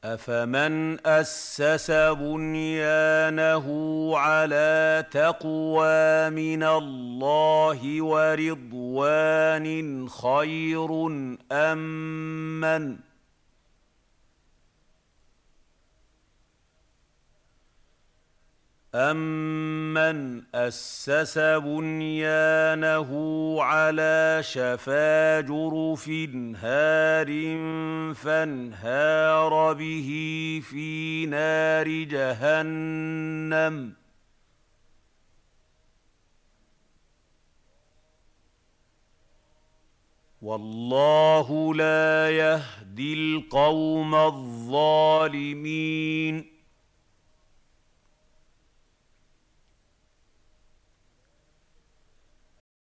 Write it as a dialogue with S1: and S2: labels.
S1: أفمن أسس بنيانه على تقوى من الله ورضوان خير أَمَّنْ أَسَّسَ بُنْيَانَهُ عَلَىٰ شَفَا جُرُفٍ هَارٍ فَانْهَارَ بِهِ فِي نَارِ جَهَنَّمَ ۗ وَاللَّهُ لَا يَهْدِي الْقَوْمَ الظَّالِمِينَ